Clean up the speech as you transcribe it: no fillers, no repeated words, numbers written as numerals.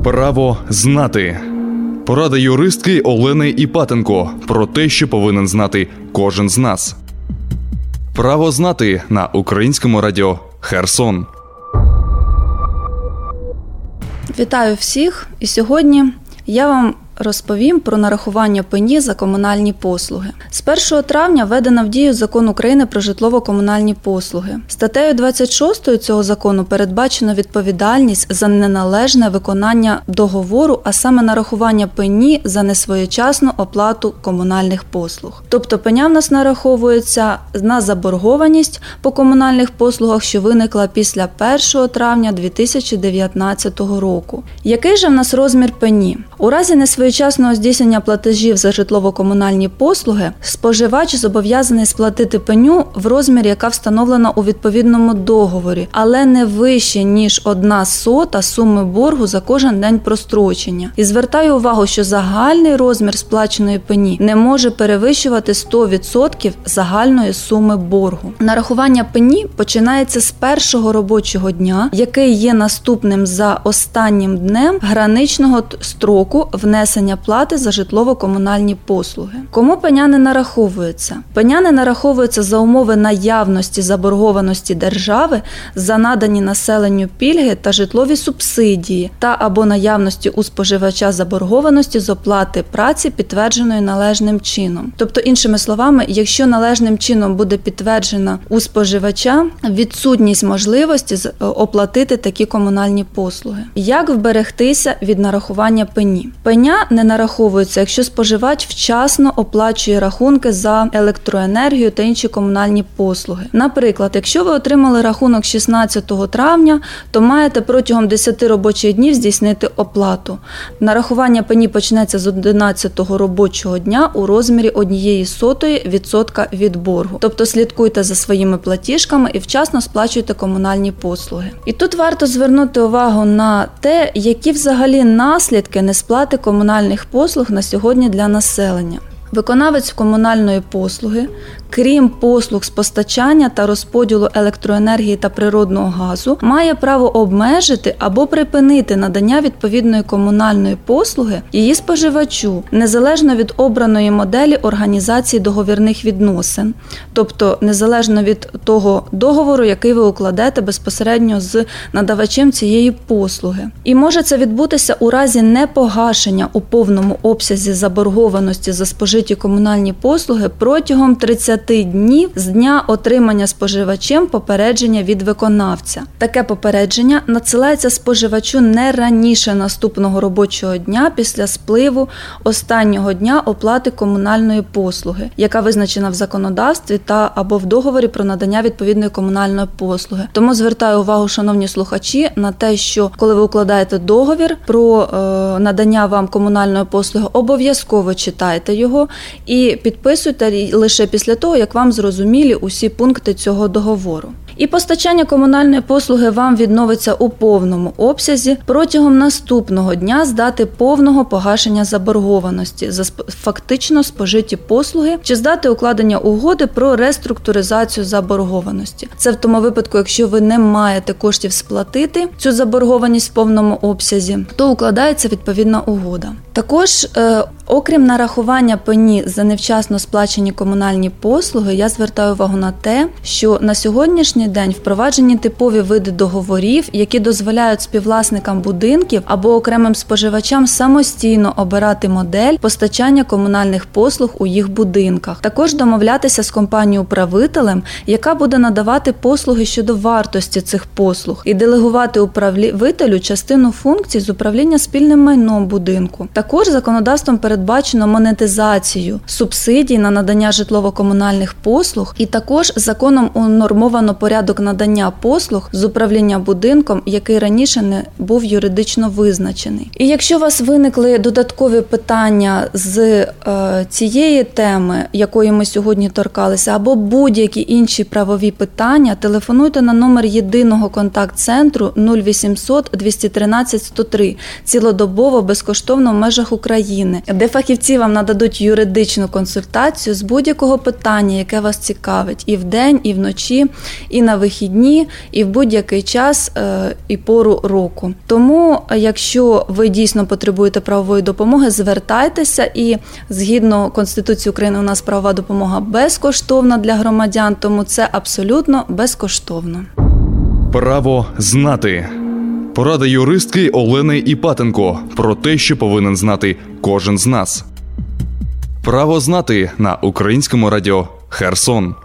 Право знати. Порада юристки Олени Іпатенко про те, що повинен знати кожен з нас. Право знати на Українському радіо Херсон. Вітаю всіх! І сьогодні я вам розповім про нарахування пені за комунальні послуги. З 1 травня введено в дію Закон України про житлово-комунальні послуги. Статтею 26 цього закону передбачено відповідальність за неналежне виконання договору, а саме нарахування пені за несвоєчасну оплату комунальних послуг. Тобто пеня в нас нараховується на заборгованість по комунальних послугах, що виникла після 1 травня 2019 року. Який же в нас розмір пені? У разі несвоєчасного здійснення платежів за житлово-комунальні послуги споживач зобов'язаний сплатити пеню в розмірі, яка встановлена у відповідному договорі, але не вище, ніж 1/100 суми боргу за кожен день прострочення. І звертаю увагу, що загальний розмір сплаченої пені не може перевищувати 100% загальної суми боргу. Нарахування пені починається з першого робочого дня, який є наступним за останнім днем граничного строку внесення плати за житлово-комунальні послуги. Кому пеня не нараховується? Пеня не нараховується за умови наявності заборгованості держави за надані населенню пільги та житлові субсидії та або наявності у споживача заборгованості з оплати праці, підтвердженої належним чином. Тобто, іншими словами, якщо належним чином буде підтверджена у споживача відсутність можливості оплатити такі комунальні послуги. Як вберегтися від нарахування пені? Пеня не нараховується, якщо споживач вчасно оплачує рахунки за електроенергію та інші комунальні послуги. Наприклад, якщо ви отримали рахунок 16 травня, то маєте протягом 10 робочих днів здійснити оплату. Нарахування пені почнеться з 11 робочого дня у розмірі 0,01% від боргу. Тобто слідкуйте за своїми платіжками і вчасно сплачуйте комунальні послуги. І тут варто звернути увагу на те, які взагалі наслідки несплати комунальних послуг на сьогодні для населення. Виконавець комунальної послуги, крім послуг з постачання та розподілу електроенергії та природного газу, має право обмежити або припинити надання відповідної комунальної послуги її споживачу, незалежно від обраної моделі організації договірних відносин, тобто незалежно від того договору, який ви укладете безпосередньо з надавачем цієї послуги. І може це відбутися у разі непогашення у повному обсязі заборгованості за спожиті комунальні послуги протягом 30 днів з дня отримання споживачем попередження від виконавця. Таке попередження надсилається споживачу не раніше наступного робочого дня після спливу останнього дня оплати комунальної послуги, яка визначена в законодавстві та або в договорі про надання відповідної комунальної послуги. Тому звертаю увагу, шановні слухачі, на те, що коли ви укладаєте договір про надання вам комунальної послуги, обов'язково читайте його і підписуйте лише після того, як вам зрозумілі усі пункти цього договору. І постачання комунальної послуги вам відновиться у повному обсязі протягом наступного дня з дати повного погашення заборгованості за фактично спожиті послуги чи з дати укладення угоди про реструктуризацію заборгованості. Це в тому випадку, якщо ви не маєте коштів сплатити цю заборгованість в повному обсязі, то укладається відповідна угода. Також, окрім нарахування пені за невчасно сплачені комунальні послуги, я звертаю увагу на те, що на сьогоднішній день впроваджені типові види договорів, які дозволяють співвласникам будинків або окремим споживачам самостійно обирати модель постачання комунальних послуг у їх будинках. Також домовлятися з компанією-управителем, яка буде надавати послуги щодо вартості цих послуг, і делегувати управителю частину функцій з управління спільним майном будинку. Також законодавством передбачено монетизацію субсидій на надання житлово-комунальних послуг, і також законом унормовано порядок надання послуг з управління будинком, який раніше не був юридично визначений. І якщо у вас виникли додаткові питання з цієї теми, якої ми сьогодні торкалися, або будь-які інші правові питання, телефонуйте на номер єдиного контакт-центру 0800 213 103, цілодобово, безкоштовно в межах України, де фахівці вам нададуть юридичну консультацію з будь-якого питання, яке вас цікавить і вдень, і вночі, і і на вихідні, і в будь-який час і пору року. Тому, якщо ви дійсно потребуєте правової допомоги, звертайтеся, і згідно Конституції України у нас правова допомога безкоштовна для громадян, тому це абсолютно безкоштовно. Право знати. Порада юристки Олени Іпатенко про те, що повинен знати кожен з нас. Право знати на Українському радіо Херсон.